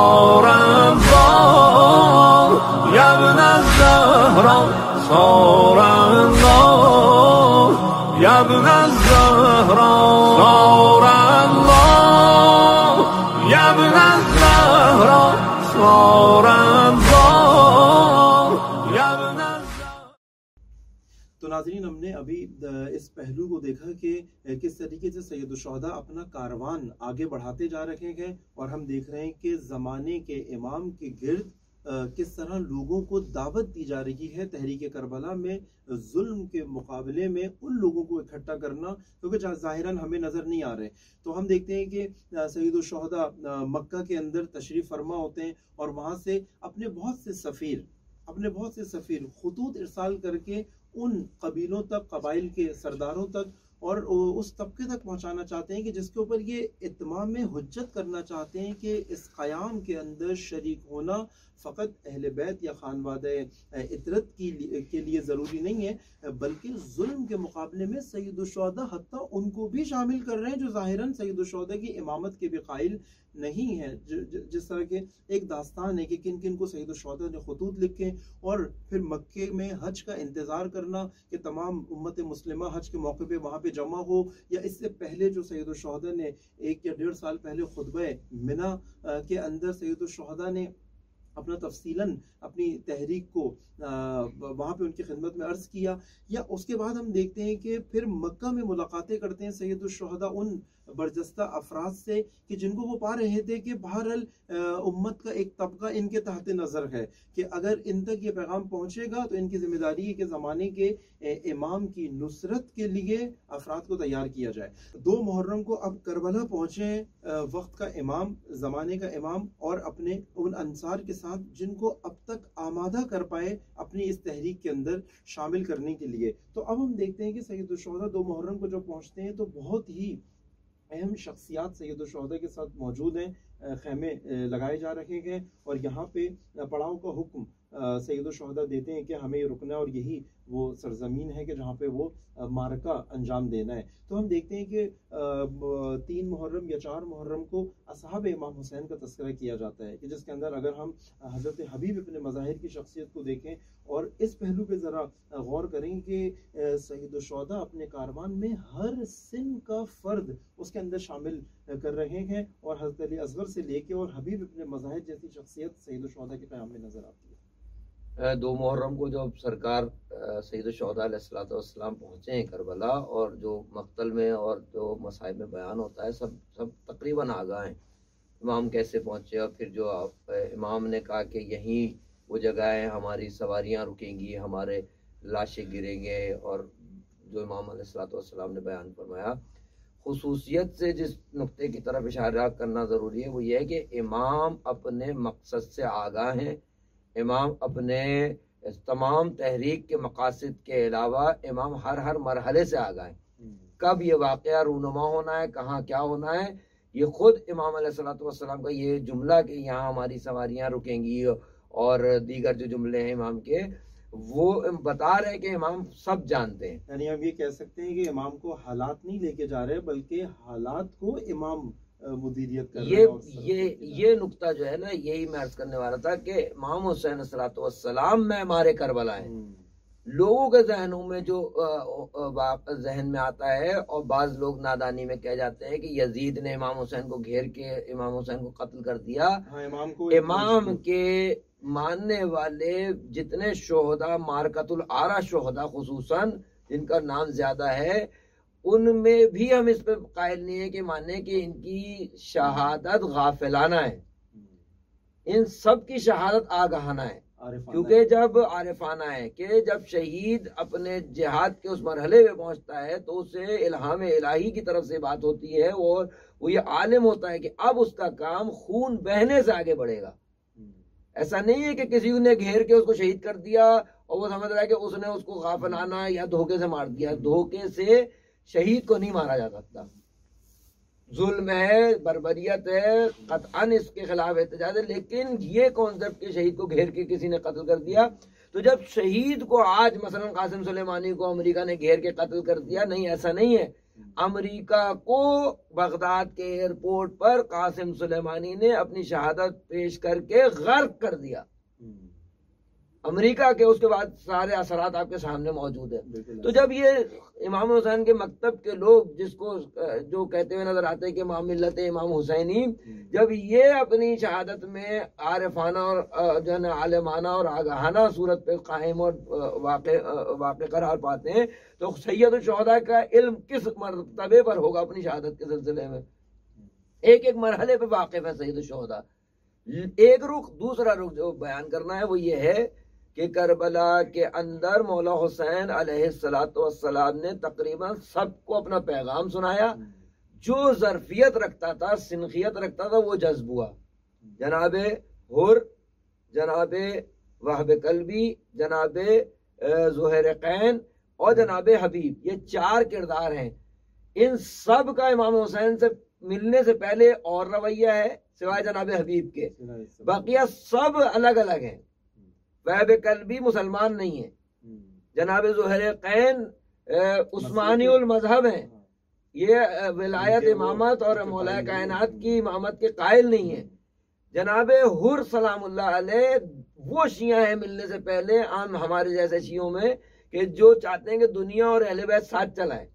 الله يا ابن الزهراء صار الله يا ابن الزهراء صار الله يا ابن الزهراء صار الله يا ابن الزهراء। तो नाज़रीन, हमने अभी इस पहलू को देखा कि किस तरीके से सैयदुश्शुहदा अपना कारवान आगे बढ़ाते जा रहे हैं और हम देख रहे हैं कि ज़माने के इमाम के गिर्द किस तरह लोगों को दावत दी जा रही है तहरीक करबला में जुल्म के मुकाबले में उन लोगों को इकट्ठा करना, क्योंकि ज़ाहिरन हमें नज़र नहीं आ रहे। तो हम देखते हैं कि सैयदुश्शुहदा मक्का के अंदर तशरीफ़ फरमा होते हैं और वहाँ से अपने बहुत से सफ़ीर खुतूत इरसाल करके उन कबीलों तक, कबाइल के सरदारों तक और उस तबके तक पहुंचाना चाहते हैं कि जिसके ऊपर ये इत्माम में हुज्जत करना चाहते हैं कि इस क़याम के अंदर शरीक होना फ़कत अहले बैत या खानवादे इतरत के लिए ज़रूरी नहीं है, बल्कि जुल्म के मुकाबले में सैयदुश्शुहदा हत्ता उनको भी शामिल कर रहे हैं जो ज़ाहिरन सैयदुश्शुहदा की इमामत के भी कायल नहीं है। जिस तरह के एक दास्तान है कि किन किन को सैयदुश्शुहदा ने खुतूत लिखे और फिर मक्के में हज का इंतज़ार करना कि तमाम उम्मत मुस्लिमा हज के मौके पे वहाँ पे जमा हो, या इससे पहले जो सैयदुश्शुहदा ने 1 या 1.5 साल पहले खुतबे मिना के अंदर सैयदुश्शुहदा ने अपना तफसीलन अपनी तहरीक को वहाँ पे उनकी खिदमत में अर्ज़ किया, या उसके बाद हम देखते हैं कि फिर मक्का में मुलाकातें करते हैं सैयदुश्शुहदा उन बरजस्ता अफराद से कि जिनको वो पा रहे थे कि बहरहाल उम्मत का एक तबका इनके तहत नज़र है कि अगर इन तक ये पैगाम पहुँचेगा तो इनकी जिम्मेदारी है कि ज़माने के इमाम की नुसरत के लिए अफराद को तैयार किया जाए। 2 मुहर्रम को अब करबला पहुँचे वक्त का इमाम, ज़माने का इमाम और अपने उन अंसार के साथ जिनको अब तक आमादा कर पाए अपनी इस तहरीक के अंदर शामिल करने के लिए। तो अब हम देखते हैं कि सैयदुश्शुहदा 2 मुहर्रम को जब पहुँचते हैं तो बहुत ही अहम शख्सियात सैयदुश्शुहदा के साथ मौजूद हैं, खैमे लगाए जा रहे हैं और यहाँ पे पड़ाव का हुक्म सैयदुश्शुहदा देते हैं कि हमें रुकना है और यही वो सरजमीन है कि जहाँ पे वो मारका अंजाम देना है। तो हम देखते हैं कि 3 मुहर्रम या 4 मुहर्रम को असहाब इमाम हुसैन का तस्करा किया जाता है कि जिसके अंदर अगर हम हज़रत हबीब इब्न मज़ाहिर की शख्सियत को देखें और इस पहलू पे ज़रा गौर करें कि सैयदुश्शुहदा अपने कारवान में हर सिन का फ़र्द उसके अंदर शामिल कर रहे हैं और हज़रत अली असगर से लेके और हबीब इब्न मज़ाहिर जैसी शख्सियत सैयदुश्शुहदा के क़याम में नज़र आती है। 2 मुहर्रम को जब सरकार सैयदुश्शुहदा अलैहिस्सलाम पहुँचे हैं करबला और जो मक्तल में और जो मसाइब में बयान होता है सब तकरीबन आगाह हैं इमाम कैसे पहुँचे। और फिर जो इमाम ने कहा कि यहीं वो जगह है, हमारी सवारियाँ रुकेंगी, हमारे लाशें गिरेंगे, और जो इमाम अलैहिस्सलाम ने बयान फरमाया खुसूसियत से जिस नुक्ते की तरफ इशारा करना ज़रूरी है वो ये है कि इमाम अपने मकसद से आगाह हैं। इमाम अपने तमाम तहरीक के मकासद के अलावा इमाम हर मरहले से आगाह है। कब ये वाक़या रूनुमा होना है, कहाँ क्या होना है, ये खुद इमाम अलैहिस्सलाम का ये जुमला कि यहाँ हमारी सवारियाँ रुकेंगी और दीगर जो जुमले हैं इमाम के वो बता रहे हैं कि इमाम सब जानते हैं। यानी हम ये कह सकते हैं कि इमाम को हालात नहीं लेके जा रहे बल्कि हालात को इमाम मुदीरियत कर रहे हैं। ये नुक्ता जो है ना, यही मैं अर्ज करने वाला था कि इमाम हुसैन अलैहिस्सलाम में हमारे करबला है। लोगों के जहनों में जो जहन में आता है और बाज लोग नादानी में कह जाते हैं कि यजीद ने इमाम हुसैन को घेर के इमाम हुसैन को कत्ल कर दिया। इमाम के मानने वाले जितने शोहदा, मारकतुल आरा शोहदा खुसूसन जिनका नाम ज्यादा है, उनमें भी हम इस पे कायल नहीं है कि माने कि इनकी शहादत गाफिलाना है। इन सब की शहादत आगाहाना है, क्योंकि जब आरिफाना है कि जब शहीद अपने जिहाद के उस मरहले में पहुंचता है तो उसे इल्हाम इलाही की तरफ से बात होती है और वो ये आलिम होता है कि अब उसका काम खून बहने से आगे बढ़ेगा। ऐसा नहीं है कि किसी ने घेर के उसको शहीद कर दिया और वो समझ रहा है कि उसने उसको गाफिलाना या धोखे से मार दिया। धोखे से शहीद को नहीं मारा जा सकता। जुल्म है, बर्बरियत है, कतअन इसके खिलाफ एहतजाज है, लेकिन ये कॉन्सेप्ट के शहीद को घेर के किसी ने कत्ल कर दिया तो जब शहीद को आज मसलन कासिम सुलेमानी को अमेरिका ने घेर के कत्ल कर दिया, नहीं ऐसा नहीं है, अमेरिका को बगदाद के एयरपोर्ट पर कासिम सुलेमानी ने अपनी शहादत पेश करके गर्क कर दिया। अमेरिका के, उसके बाद सारे असरात आपके सामने मौजूद है। तो जब ये इमाम हुसैन के मकतब के लोग, जिसको जो कहते हुए नजर आते हैं कि इमाम मिल्लत इमाम हुसैनी, जब ये अपनी शहादत में आरिफाना और जो है आलिमाना और आगाहाना सूरत पे कायम और वाक़े करार पाते हैं, तो सैयद शुहदा का इल्म किस मर्तबे पर होगा अपनी शहादत के सिलसिले में। एक एक मरहले पे वाक़िफ है सैयद शुहदा। एक रुख, दूसरा रुख जो बयान करना है वो ये है कि करबला के अंदर मौला हुसैन अलैहिस्सलातु वस्सलाम ने तकरीबन सबको अपना पैगाम सुनाया। जो ज़र्फियत रखता था, सिनखियत रखता था, वो जज्ब हुआ। जनाबे हुर, जनाबे वहब कल्बी, जनाबे ज़ुहैर कैन और जनाबे हबीब, ये चार किरदार हैं। इन सब का इमाम हुसैन से मिलने से पहले और रवैया है सिवाय जनाबे हबीब के। बाकिया सब अलग अलग हैं। वहब कल्बी मुसलमान नहीं है, जनाब ज़ुहैर कैन उस्मानी उल मजहब हैं, ये विलायत इमामत और मौला कायनात की इमामत के कायल नहीं है। जनाब हुर सलामुल्लाह अलैह वो शिया है मिलने से पहले आम हमारे जैसे शियों में, कि जो चाहते हैं कि दुनिया और अहले बैत साथ चलाए।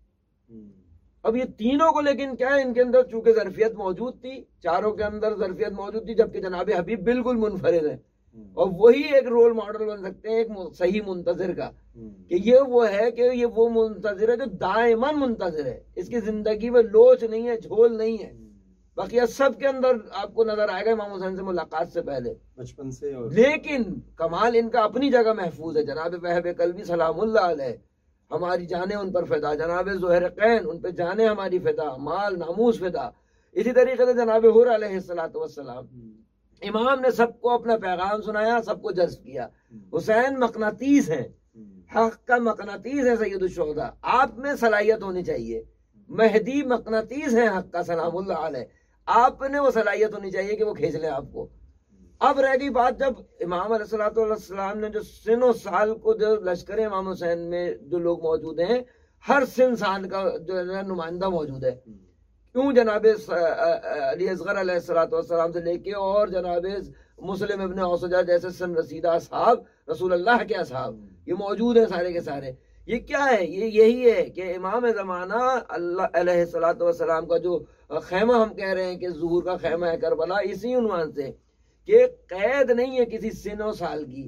अब ये तीनों को लेकिन क्या है, इनके अंदर चूंकि ज़रफियत मौजूद थी, चारों के अंदर ज़रफियत मौजूद थी, जबकि जनाब हबीब बिल्कुल मुनफरिद है और वही एक रोल मॉडल बन सकते हैं एक सही मुंतजिर का, कि ये वो है कि ये वो मुंतजिर है जो दायमन मुंतजिर है, इसकी जिंदगी में लोच नहीं है, झोल नहीं है। बाकी सब के अंदर आपको नजर आएगा इमाम हुसैन से मुलाकात से पहले बचपन से और लेकिन कमाल इनका अपनी जगह महफूज है। जनाब वहब कल्बी सलामुल्लाह अलैह, हमारी जाने उन पर फिदा। जनाब ज़ुहैर कैन, उन पर जाने हमारी फिदा, माल नामूस फिदा। इसी तरीके से जनाब हुर अलैहिस्सलातु वस्सलाम, इमाम ने सबको अपना पैगाम सुनाया, सबको जज्ब किया। हुसैन मकनातीस है, हक का मकनातीस है सैयद शुहदा, आप में सलाहियत होनी चाहिए। महदी मकनातीस है हक का सलामुल्लाह अलैह, आप में वो सलाहियत होनी चाहिए कि वो खींच ले आपको। अब रह गई बात, जब इमाम अलैहिस्सलाम ने जो सिनो साल को, जो लश्कर इमाम हुसैन में जो लोग मौजूद हैं, हर सिन साल का जो है नुमाइंदा मौजूद है। क्यों जनाब अली असगर अलैहिस्सलाम से लेके और जनाब मुस्लिम इब्न औसजा जैसे सन रसीदा असहाब, रसूल अल्लाह के असहाब, ये मौजूद हैं सारे के सारे। ये क्या है, ये यही है कि इमाम ज़माना अल्लाह अलैहिस्सलातु वस्सलाम का जो खैमा हम कह रहे हैं कि ज़ुहूर का खैमा है करबला, इसी उन्वान से कि कैद नहीं है किसी सिनो साल की,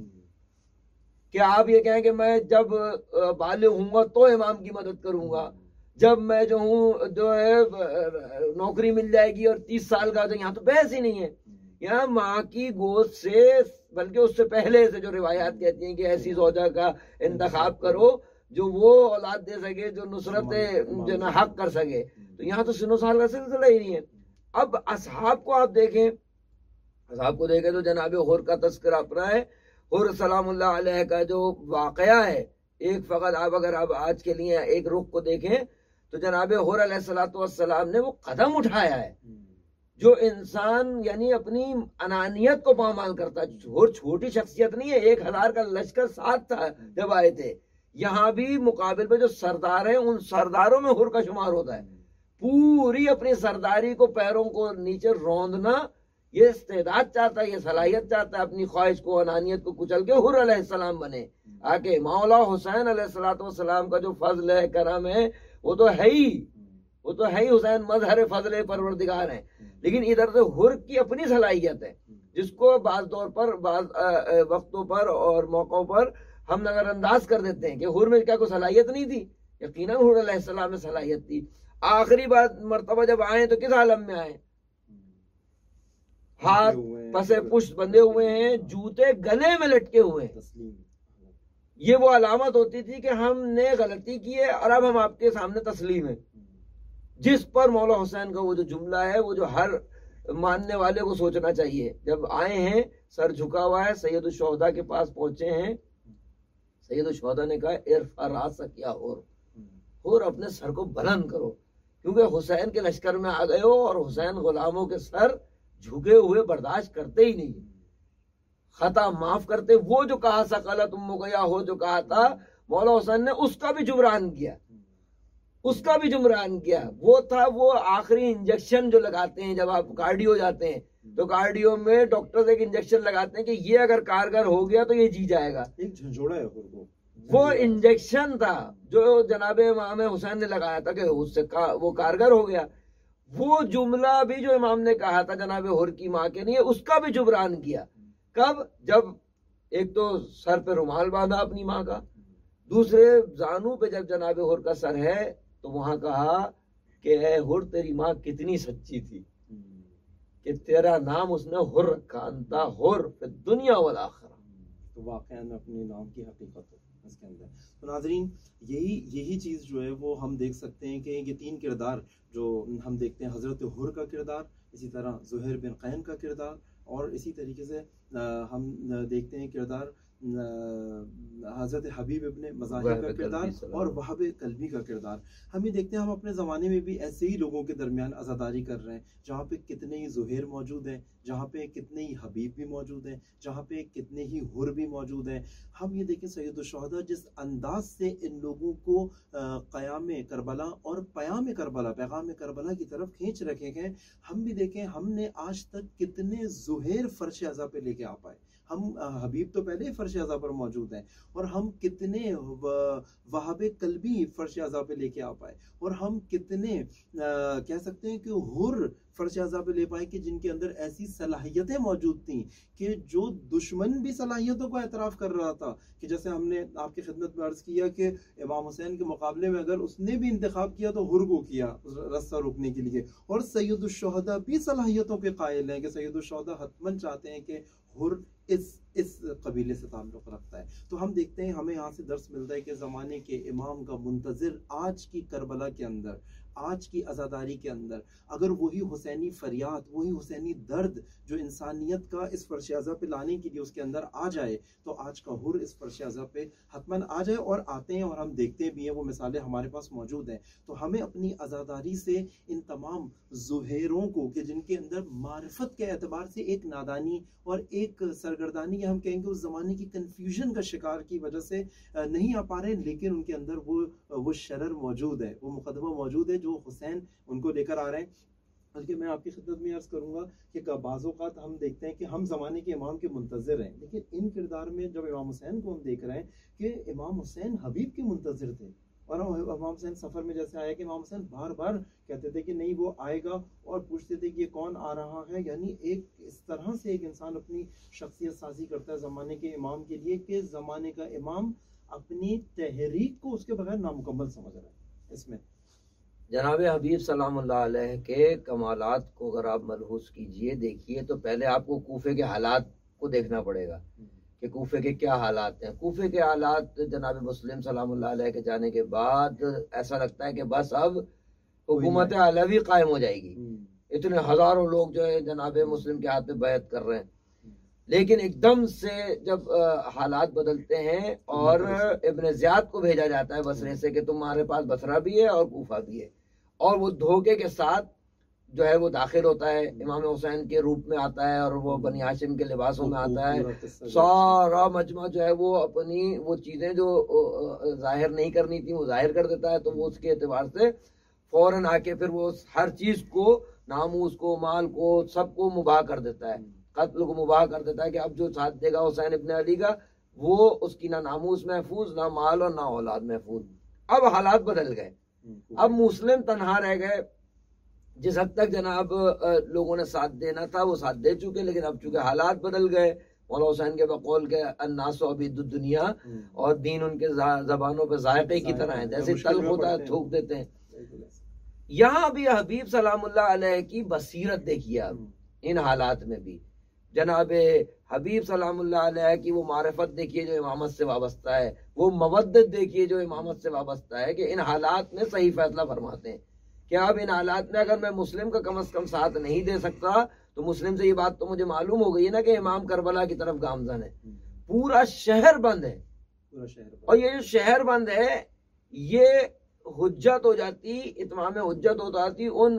कि आप ये कहें कि मैं जब बालिग हूँगा तो इमाम की मदद करूँगा, जब मैं जो हूँ जो है नौकरी मिल जाएगी और 30 साल का, तो यहाँ तो बहस ही नहीं है। यहाँ माँ की गोद से, बल्कि उससे पहले से जो रिवायात कहती हैं कि ऐसी ज़ौजा का इंतखाब करो जो वो औलाद दे सके, जो नुसरत जो ना हक कर सके। तो यहाँ तो सिनो साल का सिलसिला ही नहीं है। अब असहाब को आप देखें, असहाब को देखें तो जनाब हुर का तस्करा अपना है। हुर सलामुल्लाह अलैह का जो वाक़या है, एक फ़कत आप अगर आप आज के लिए एक रुख को देखें तो जनाब हुर अलैहिस्सलातु वस्सलाम ने वो कदम उठाया है जो इंसान यानी अपनी अनानियत को पामाल करता है। हुर छोटी शख्सियत नहीं है, 1000 का लश्कर साथ था जब आए थे। यहाँ भी मुकाबिल पे जो सरदार हैं, उन सरदारों में हुर का शुमार होता है। पूरी अपनी सरदारी को, पैरों को नीचे रौंदना, ये इस्तेदाद चाहता है, ये सलाहियत चाहता है, अपनी ख्वाहिश को, अनानियत को कुचल के हुर अलैहिस्सलाम बने। आके मौला हुसैन अलैहिस्सलातु वस्सलाम का जो फजल है, करम है, वो तो है ही, वो तो है ही। हुसैन मजहर फजल परवरदिगार है, लेकिन इधर से हुर की अपनी सलाहियत है, जिसको बाज दौर पर, बाज वक्तों पर और मौक़ों पर हम नजरअंदाज कर देते हैं कि हुर में क्या कोई सलाहियत नहीं थी। यकीनन हुर अलैहिस्सलाम में सलाहियत थी। आखिरी बात मर्तबा जब आए तो किस आलम में आए, हाथ पसे पुष्ट बंधे हुए हैं, जूते गले में लटके हुए हैं। ये वो अलामत होती थी कि हमने गलती की है और अब हम आपके सामने तस्लीम है। जिस पर मौला हुसैन का वो जो जुमला है, वो जो हर मानने वाले को सोचना चाहिए। जब आए हैं, सर झुका हुआ है, सैयद शुहदा के पास पहुंचे हैं, सैयद शुहदा ने कहा इरफा रासक या हुर, अपने सर को बुलंद करो, क्योंकि हुसैन के लश्कर में आ गए हो और हुसैन गुलामों के सर झुके हुए बर्दाश्त करते ही नहीं, खता माफ करते। वो जो कहा सकला तुम गया हो, जो कहा था मौला हुसैन ने, उसका भी जुबरान किया। उसका भी जुमरान किया। वो था वो आखिरी इंजेक्शन जो लगाते हैं जब आप कार्डियो जाते हैं, तो कार्डियो में डॉक्टर एक इंजेक्शन लगाते हैं कि ये अगर कारगर हो गया तो ये जी जाएगा। एक झंझोड़ा है वो इंजेक्शन था जो जनाबे इमाम हुसैन ने लगाया था कि उससे वो कारगर हो गया। वो जुमला भी जो इमाम ने कहा था जनाबे हुर की माँ के लिए, उसका भी जुबरान किया। कब? जब एक तो सर पे रुमाल बांधा अपनी माँ का, दूसरे जानू पे जब जनाबे हुर का सर है तो वहां कहा कि ए हुर तेरी माँ कितनी सच्ची थी कि तेरा नाम उसने हुर रखा, अंता हुर फिर दुनिया वाल आखिरा। तो वाकई अपने नाम की हकीकत है इसके अंदर। तो नाजरीन यही चीज़ जो है वो हम देख सकते हैं कि ये तीन किरदार जो हम देखते हैं, हज़रत हुर का किरदार, इसी तरह ज़ुहैर बिन क़ैन का किरदार, और इसी तरीके से हम देखते हैं किरदार हज़रत हबीब इब्ने मज़ाहिब का किरदार और वहाब कल्बी का किरदार। हम ये देखते हैं हम अपने ज़माने में भी ऐसे ही लोगों के दरमियान अज़ादारी कर रहे हैं, जहाँ पे कितने ही ज़ुहैर मौजूद हैं, जहाँ पे कितने ही हबीब भी मौजूद हैं, जहाँ पे कितने ही हुर भी मौजूद हैं। हम ये देखें सैयदुश्शुहदा जिस अंदाज से इन लोगों को क़याम करबला और पयाम करबला, पैगाम करबला की तरफ खींच रखे हैं। हम भी देखें हमने आज तक कितने ज़ुहैर फ़र्श अज़ा पे लेके आ पाए। हम हबीब तो पहले ही फ़र्श अज़ा पर मौजूद हैं, और हम कितने वहाब कल्बी फ़र्श अज़ा पे लेके आ पाए, और हम कितने कह सकते हैं कि हुर फ़र्श अज़ा पे ले पाए कि जिनके अंदर ऐसी सलाहियतें मौजूद थी कि जो दुश्मन भी सलाहियतों को एतराफ़ कर रहा था। कि जैसे हमने आपकी खिदमत में अर्ज़ किया कि इमाम हुसैन के मुकाबले में अगर उसने भी इंतखाब किया तो हुर को किया रस्सा रोकने के लिए, और सैयदुश्शुहदा भी सलाहियतों के कायल हैं कि सैयदुश्शुहदा हतमन चाहते हैं कि हुर इस कबीले से ताल्लुक़ रखता है। तो हम देखते हैं हमें यहाँ से दर्स मिलता है कि ज़माने के इमाम का मुंतज़िर आज की करबला के अंदर, आज की अज़ादारी के अंदर अगर वही हुसैनी फरियाद, वही हुसैनी दर्द जो इंसानियत का इस फ़र्श अज़ा पे लाने के लिए उसके अंदर आ जाए, तो आज का हुर इस फ़र्श अज़ा पे हतमन आ जाए। और आते हैं और हम देखते भी हैं, वो मिसालें हमारे पास मौजूद हैं। तो हमें अपनी अज़ादारी से इन तमाम ज़ुहैरों को कि जिनके अंदर मारिफत के एतबार से एक नादानी और एक सरगर्दानी, या हम कहेंगे उस ज़माने की कन्फ्यूजन का शिकार की वजह से नहीं आ पा रहे, लेकिन उनके अंदर वो शरर मौजूद है, वो मुकदमा मौजूद है जो हुसैन उनको लेकर आ रहे हैं। बल्कि मैं आपकी खिदमत में अर्ज़ करूँगा कि बाज़ औक़ात हम देखते हैं कि हम ज़माने के इमाम के मुंतज़िर हैं, लेकिन इन किरदार में जब इमाम हुसैन को हम देख रहे हैं कि इमाम हुसैन हबीब के मुंतज़िर थे, और इमाम हुसैन सफ़र में जैसे आया कि इमाम हुसैन बार बार कहते थे कि नहीं वो आएगा, और पूछते थे कि ये कौन आ रहा है। यानी एक इस तरह से एक इंसान अपनी शख्सियत साजी करता है ज़माने के इमाम के लिए कि ज़माने का इमाम अपनी तहरीक को उसके बगैर नामुकम्मल समझ रहा है। इसमें जनाब हबीब सलामुल्लाह अलैह के कमालात को अगर आप मलहूस कीजिए, देखिए, तो पहले आपको कूफे के हालात को देखना पड़ेगा कि कूफे के क्या हालात हैं। कूफे के हालात जनाब मुस्लिम सलामुल्लाह अलैह के जाने के बाद ऐसा लगता है कि बस अब हुकूमत अलवी कायम हो जाएगी। इतने हजारों लोग जो है जनाब मुस्लिम के हाथ में बैत कर रहे हैं, लेकिन एकदम से जब हालात बदलते हैं और इब्न ज़ियाद को भेजा जाता है बसरे से कि तुम्हारे पास बसरा भी है और कूफा भी है, और वो धोखे के साथ जो है वो दाखिल होता है, इमाम हुसैन के रूप में आता है और वो बनी हाशिम के लिबासों में आता है। सारा मजमा जो है वो अपनी वो चीज़ें जो जाहिर नहीं करनी थी वो जाहिर कर देता है। तो वो उसके एतबार से फौरन आके फिर वो हर चीज़ को, नामूस को, माल को, सबको मुबाह कर देता है, कत्ल को मुबाह कर देता है कि अब जो साथ देगा हुसैन इब्न अली का वो उसकी ना नामूस महफूज, ना माल और ना औलाद महफूज। अब हालात बदल गए, अब मुस्लिम तनहा रह गए। जिस हद तक जनाब लोगों ने साथ देना था वो साथ दे चुके, लेकिन अब चूंकि हालात बदल गए, मौला हुसैन के बकौल के अन्नासु अबीदुद दुनिया, और दीन उनके जबानों पे जायके की तरह है, जैसे तल्ख होता है थूक देते हैं। यहाँ भी हबीब सलामुल्लाह अलैह की बसीरत देखिए आप इन हालात में भी, जनाब हबीब सलामुल्लाह अलैह की वो मारिफत देखिए जो इमामत से वाबस्ता है, वो मवद्दत देखिए जो इमामत से वाबस्ता है, कि इन हालात में सही फैसला फरमाते हैं कि अब इन हालात में अगर मैं मुस्लिम का कम से कम साथ नहीं दे सकता तो मुस्लिम से ये बात तो मुझे मालूम हो गई है ना कि इमाम करबला की तरफ गामजन है, पूरा शहर बंद है, और ये जो शहर बंद है ये हुज्जत हो जाती, इत्माम हुज्जत हो जाती उन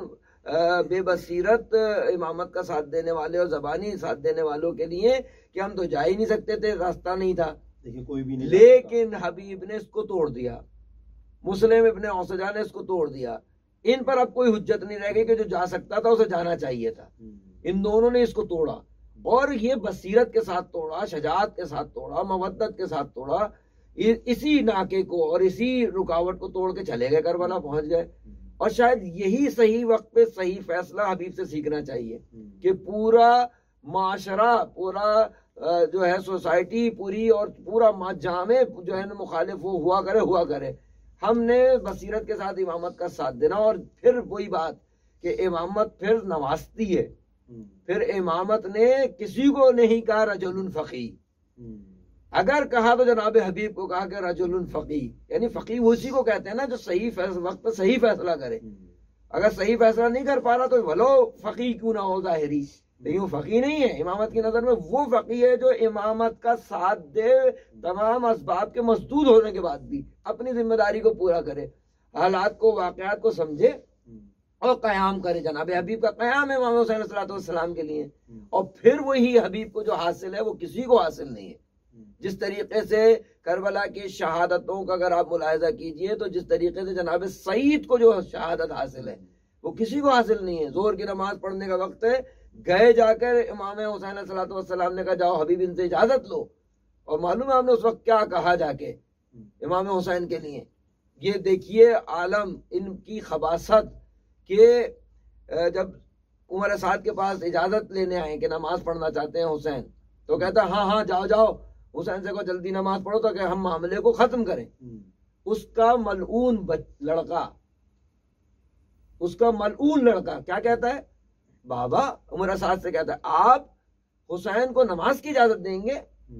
बेबसीरत इमामत का साथ देने वाले और ज़बानी साथ देने वालों के लिए कि हम तो जा ही नहीं सकते थे, रास्ता नहीं था। कोई भी नहीं, लेकिन हबीब ने इसको तोड़ दिया। मुस्लिम इब्ने औसजा ने इसको तोड़ दिया। इन पर अब कोई हुज्जत नहीं रह गई कि जो जा सकता था उसे जाना चाहिए था। इन दोनों ने इसको तोड़ा और ये बसीरत के साथ तोड़ा, शजाअत के साथ तोड़ा, मवद्दत के साथ तोड़ा। इसी नाके को और इसी रुकावट को तोड़ के चले गए, करबला पहुंच गए। और शायद यही सही वक्त पे सही फैसला हबीब से सीखना चाहिए कि पूरा माशरा, पूरा जो है सोसाइटी पूरी और पूरा जामे जो है मुखालिफ वो हुआ करे। हमने बसीरत के साथ इमामत का साथ देना। और फिर वही बात कि इमामत फिर नवाजती है। फिर इमामत ने किसी को नहीं कहा रजुलुन फकी, अगर कहा तो जनाब हबीब को कहा कि रजुलुन फकी, यानी फकी उसी को कहते हैं ना जो सही वक्त पर सही फैसला करे। अगर सही फैसला नहीं कर पा रहा तो भलो फकी क्यों ना हो जाहिरी, लेकिन वो फकी नहीं है। इमामत की नजर में वो फकी है जो इमामत का साथ दे, तमाम असबाब के मसदूद होने के बाद भी अपनी जिम्मेदारी को पूरा करे, हालात को, वाकयात को समझे और कयाम करे। जनाब हबीब का कयाम है इमाम हुसैन अलैहिस्सलाम के लिए। और फिर वही हबीब को जो हासिल है वो किसी को हासिल नहीं है। जिस तरीके से करबला की शहादतों का अगर आप मुलाहिजा कीजिए तो जिस तरीके से जनाब सईद को जो शहादत हासिल है वो किसी को हासिल नहीं है। जोर की नमाज पढ़ने का वक्त है, गए जाकर इमाम हुसैन अलैहिस्सलाम ने कहा जाओ हबीब इनसे इजाजत लो। और मालूम है आपने उस वक्त क्या कहा जाके इमाम हुसैन के लिए? ये देखिए आलम इनकी खबासत कि जब उमर साद के पास इजाजत लेने आए कि नमाज पढ़ना चाहते हैं हुसैन, तो कहता हाँ जाओ जाओ, हुसैन से को जल्दी नमाज पढ़ो तो कि हम मामले को खत्म करें। उसका मलऊन लड़का क्या कहता है? बाबा उमर साद से कहता है आप हुसैन को नमाज की इजाजत देंगे?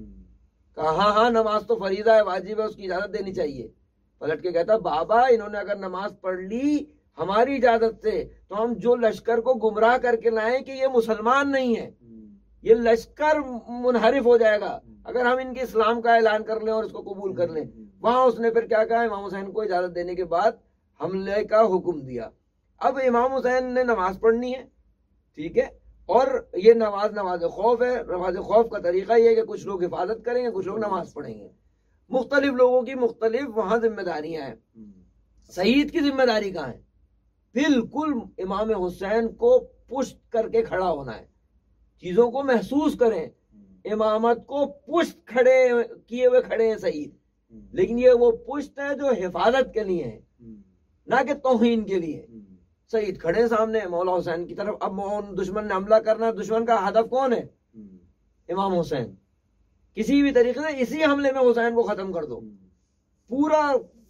कहा हाँ नमाज तो फरीजा है, वाजिब है, उसकी इजाजत देनी चाहिए। पलट के कहता बाबा इन्होंने अगर नमाज पढ़ ली हमारी इजाजत से तो हम जो लश्कर को गुमराह करके लाए कि ये मुसलमान नहीं है, ये लश्कर मुनहरिफ हो जाएगा अगर हम इनके इस्लाम का ऐलान कर लें और इसको कबूल कर लें। वहां उसने फिर क्या कहा? इमाम हुसैन को इजाजत देने के बाद हमले का हुक्म दिया। अब इमाम हुसैन ने नमाज पढ़नी है, ठीक है, और ये नमाज खौफ है। नमाज खौफ का तरीका ये है कि कुछ लोग हिफाजत करेंगे, कुछ लोग नमाज पढ़ेंगे। मुख्तलिफ लोगों की मुख्तलिफ वहां जिम्मेदारियां हैं। सईद की जिम्मेदारी कहाँ है? बिल्कुल इमाम हुसैन को पुष्ट करके खड़ा होना है, चीजों को महसूस करें। इमामत को पुष्ट खड़े किए हुए खड़े हैं सईद, लेकिन ये वो पुष्ट है जो हिफाजत के लिए है, ना कि तौहीन के लिए। सईद खड़े सामने मौला हुसैन की तरफ। अब दुश्मन ने हमला करना, दुश्मन का हदफ कौन है? इमाम हुसैन। किसी भी तरीके से इसी हमले में हुसैन को खत्म कर दो। पूरा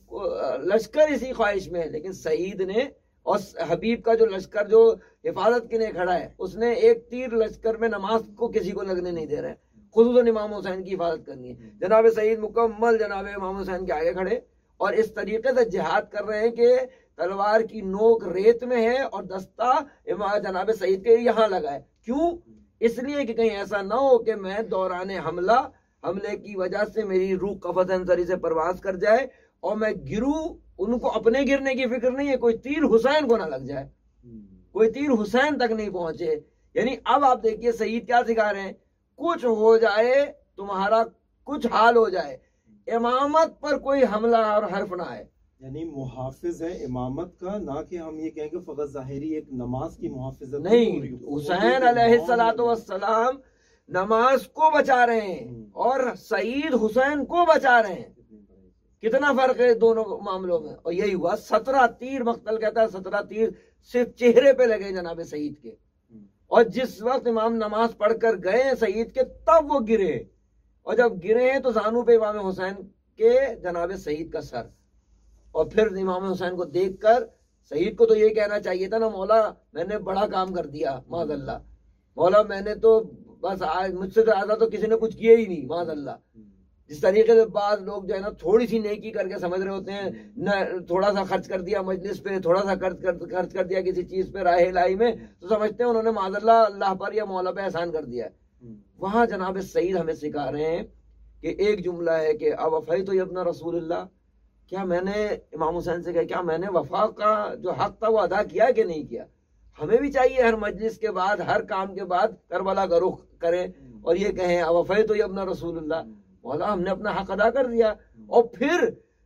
लश्कर इसी ख्वाहिश में है। लेकिन सईद ने और हबीब का जो लश्कर जो हिफाजत के लिए खड़ा है, उसने एक तीर लश्कर में नमाज को किसी को लगने नहीं दे रहा है। खुद इमाम हुसैन की हिफाजत करनी है। जनाब सईद मुकम्मल जनाब इमाम हुसैन के आगे खड़े और इस तरीके से जिहाद कर रहे हैं कि तलवार की नोक रेत में है और दस्ता जनाब सईद के यहाँ लगा है। क्यों? इसलिए कि कहीं ऐसा ना हो कि मैं दौरान हमले की वजह से मेरी रूह कफत अंसरी से परवाज कर जाए और मैं गिरूं। उनको अपने गिरने की फिक्र नहीं है, कोई तीर हुसैन को ना लग जाए, कोई तीर हुसैन तक नहीं पहुंचे। यानी अब आप देखिए सईद क्या सिखा रहे हैं? कुछ हो जाए, तुम्हारा कुछ हाल हो जाए, इमामत पर कोई हमला और हर्फ ना आए। यानी मुहाफिज है इमामत का, ना कि हम ये कहेंगे फकत जाहिरी एक नमाज की मुहाफिजत नहीं। हुसैन अलैहिस्सलाम नमाज को बचा रहे हैं और सईद हुसैन को बचा रहे हैं। कितना फर्क है दोनों मामलों में। और यही हुआ, 17 तीर, मख्तल कहता है 17 तीर सिर्फ चेहरे पे लगे जनाब सईद के। और जिस वक्त इमाम नमाज पढ़कर गए सईद के, तब वो गिरे। और जब गिरे हैं तो जानू पे इमाम हुसैन के जनाब सईद का सर। और फिर इमाम हुसैन को देखकर सईद को तो ये कहना चाहिए था ना, मौला मैंने बड़ा काम कर दिया, माज़अल्लाह, मौला मैंने तो बस आज मुझसे ज्यादा तो किसी ने कुछ किया ही नहीं, माज़अल्लाह। जिस तरीके से बाद लोग जो है ना थोड़ी सी नेकी करके समझ रहे होते हैं, न थोड़ा सा खर्च कर दिया मजलिस पे, थोड़ा सा खर्च कर दिया किसी चीज पे राह लाई में, तो समझते हैं उन्होंने माज़अल्लाह अल्लाह पर या मौला पे एहसान कर दिया। वहां जनाब सईद हमें सिखा रहे हैं कि एक जुमला है कि अब वफ़ई तो यब्ना रसूलुल्लाह, क्या मैंने इमाम हुसैन से कहा क्या मैंने वफा का जो हक था वो अदा किया कि नहीं किया। हमें भी चाहिए हर मजलिस के बाद, हर काम के बाद करबला का रुख करें और ये कहें अब वफ़ई तो यब्ना रसूलुल्लाह, मौला हमने अपना हक अदा कर दिया। और फिर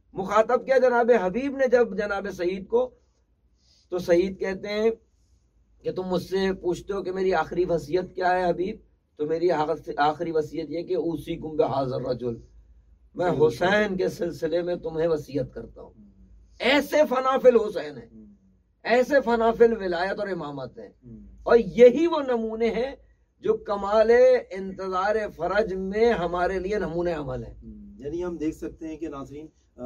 मुखातब किया जनाब हबीब ने जब जनाब सईद को, तो सईद कहते हैं कि तुम मुझसे पूछते हो कि मेरी आखिरी वसीयत क्या है हबीब, तो मेरी आखिरी वसीयत ये कि उसी कुंभ हाज़िर रजुल, मैं हुसैन के सिलसिले में तुम्हें वसीयत करता हूँ। ऐसे फनाफिल हुसैन है, ऐसे फनाफिल विलायत और इमामत है, और यही वो नमूने हैं जो कमाले इंतजार फरज में हमारे लिए नमूने अमल है। यानी हम देख सकते हैं कि नाज़रीन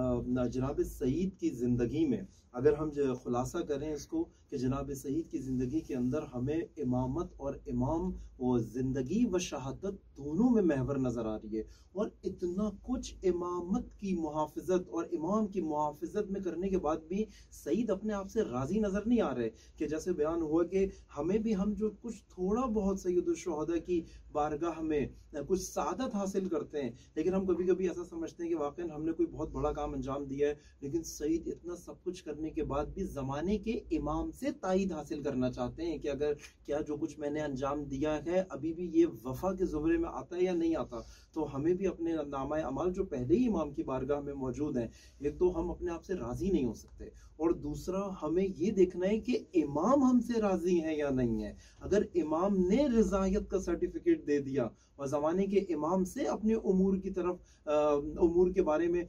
जनाब सईद की ज़िंदगी में अगर हम खुलासा करें इसको कि जनाब सईद की ज़िंदगी के अंदर हमें इमामत और इमाम वो ज़िंदगी व शहादत दोनों में महवर नज़र आ रही है, और इतना कुछ इमामत की मुहाफ़िज़त और इमाम की मुहाफ़िज़त में करने के बाद भी सईद अपने आप से राज़ी नज़र नहीं आ रहे। कि जैसे बयान हुआ कि हमें भी, हम जो कुछ थोड़ा बहुत सैयदुल शुहदा की बारगाह में कुछ सादत हासिल करते हैं, लेकिन हम कभी कभी ऐसा समझते हैं कि वाकई हमने कोई बहुत बड़ा काम अंजाम दिया है, लेकिन सईद इतना सब कुछ करने के बाद भी ज़माने के इमाम से तायीद हासिल करना चाहते हैं कि अगर क्या जो कुछ मैंने अंजाम दिया है अभी भी ये वफा के ज़ुमरे में आता है या नहीं आता। तो हमें भी अपने नामा अमाल जो पहले ही इमाम की बारगाह में मौजूद हैं, एक तो हम अपने आप से राज़ी नहीं हो सकते, और दूसरा हमें ये देखना है कि इमाम हमसे राज़ी है या नहीं है। अगर इमाम ने रिज़ायत का सर्टिफिकेट दे दिया और ज़माने के इमाम से अपने उमूर की तरफ उमूर के बारे में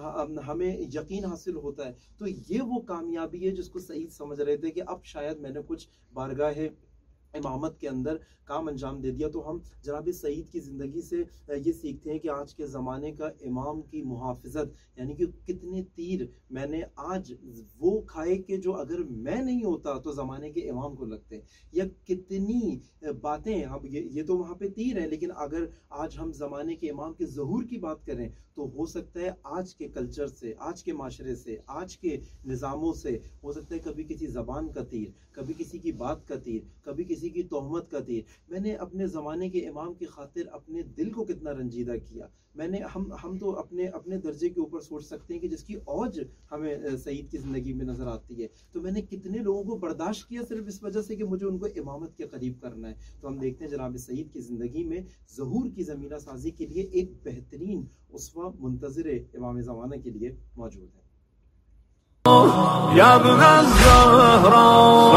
हमें यकीन हासिल होता है, तो ये वो कामयाबी है जिसको सईद समझ रहे थे कि अब शायद मैंने कुछ बारगाह इमामत के अंदर काम अंजाम दे दिया। तो हम जनाब सईद की ज़िंदगी से ये सीखते हैं कि आज के ज़माने का इमाम की मुहाफ़िज़त, यानी कि कितने तीर मैंने आज वो खाए कि जो अगर मैं नहीं होता तो ज़माने के इमाम को लगते, या कितनी बातें, हम ये तो वहाँ पे तीर है, लेकिन अगर आज हम ज़माने के इमाम के ज़हूर की बात करें तो हो सकता है आज के कल्चर से, आज के माशरे से, आज के निज़ामों से हो सकता है कभी किसी ज़बान का तीर, कभी किसी की बात का तीर, कभी किसी की तोहमत का तीर। मैंने अपने ज़माने के इमाम की खातिर अपने दिल को कितना रंजीदा किया। मैंने हम तो अपने दर्जे के ऊपर सोच सकते हैं कि जिसकी औज हमें सईद की ज़िंदगी में नज़र आती है, तो मैंने कितने लोगों को बर्दाश्त किया सिर्फ इस वजह से कि मुझे उनको इमामत के करीब करना है। तो हम देखते हैं जनाब सईद की ज़िंदगी में ज़हूर की ज़मीना साजी के लिए एक बेहतरीन उसवा मुंतज़िर इमाम ज़माना के लिए मौजूद है। या इब्न ज़हरा